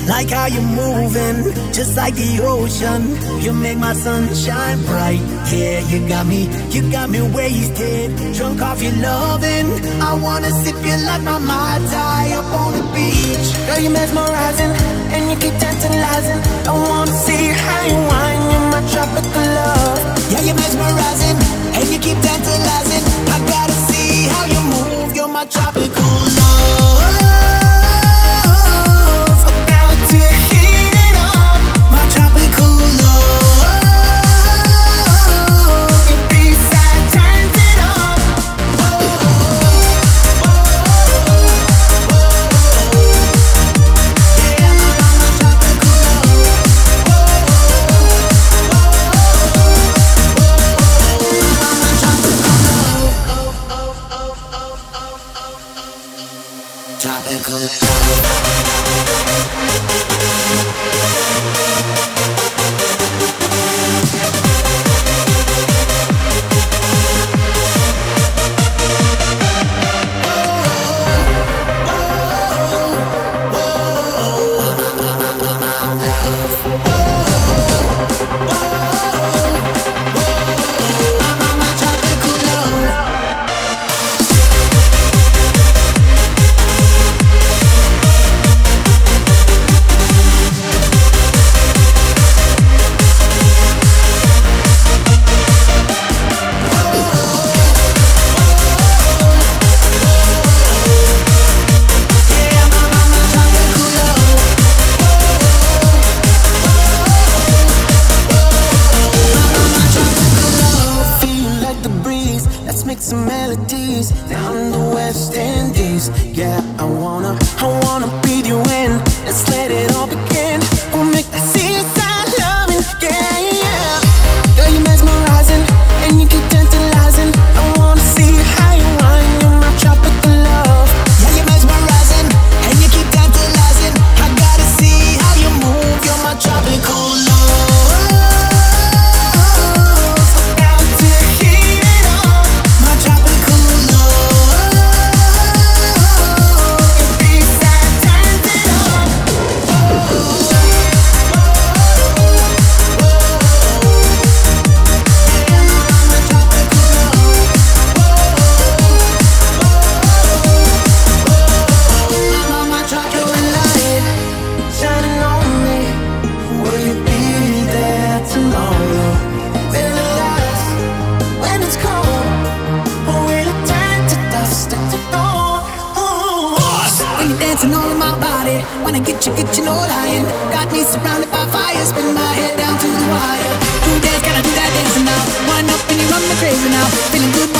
Like how you're moving, just like the ocean. You make my sun shine bright. Yeah, you got me wasted, drunk off your loving. I wanna sip you like my Mai Tai up on the beach. Girl, you mesmerizing, and you keep tantalizing. I wanna see how you whine in my tropical love. Yeah, you're mesmerizing, and you keep tantalizing. I gotta see how you move, you're my tropical love. Get you no lying. Got me surrounded by fire, spin my head down to the wire. Do dance, gotta do that dancing now. Wind up and you run me crazy now. Feeling good.